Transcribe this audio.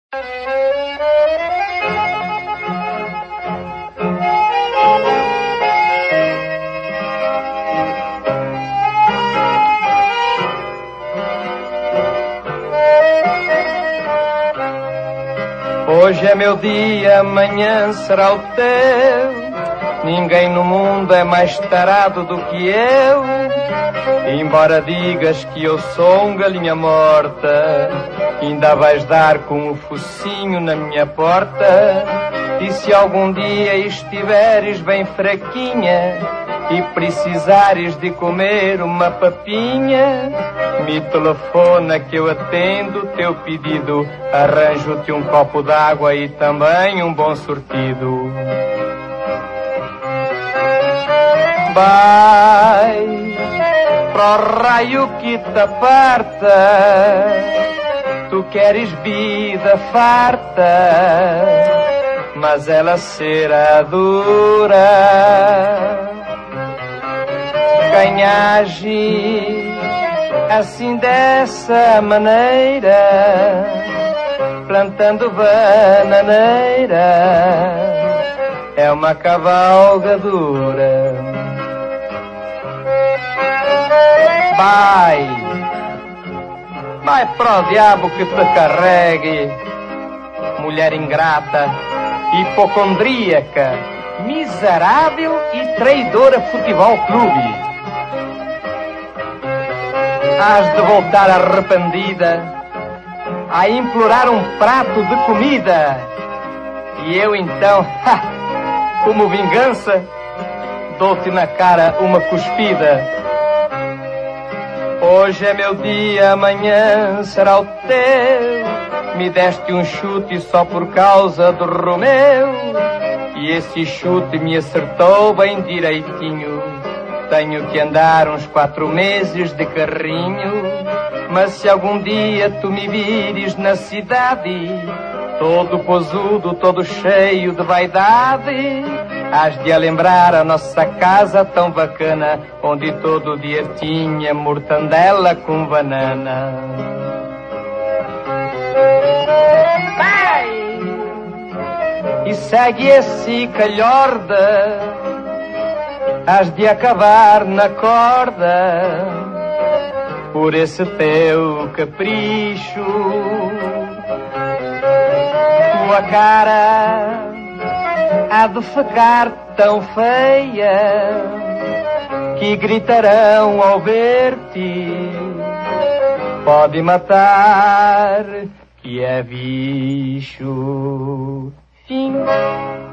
Hoje é meu dia, amanhã será o teu. Ninguém no mundo é mais tarado do que eu. Embora digas que eu sou um galinha morta, ainda vais dar com o focinho na minha porta. E se algum dia estiveres bem fraquinha e precisares de comer uma papinha, me telefona que eu atendo o teu pedido. Arranjo-te um copo d'água e também um bom sortido. Vai pro raio que te aparta, tu queres vida farta, mas ela será dura. Quem age assim dessa maneira, plantando bananeira, é uma cavalgadura. Vai pro diabo que te carregue, mulher ingrata, hipocondríaca, miserável e traidora futebol clube. Hás de voltar arrependida a implorar um prato de comida, e eu então, como vingança, dou-te na cara uma cuspida. Hoje é meu dia, amanhã será o teu. Me deste um chute só por causa do Romeu, e esse chute me acertou bem direitinho. Tenho que andar uns 4 meses de carrinho, mas se algum dia tu me vires na cidade, todo posudo, todo cheio de vaidade, hás de lembrar a nossa casa tão bacana, onde todo dia tinha mortandela com banana. Vai! E segue esse calhorda, hás de acabar na corda, por esse teu capricho. Tua cara há de ficar tão feia que gritarão ao ver-te, pode matar que é bicho. Fim.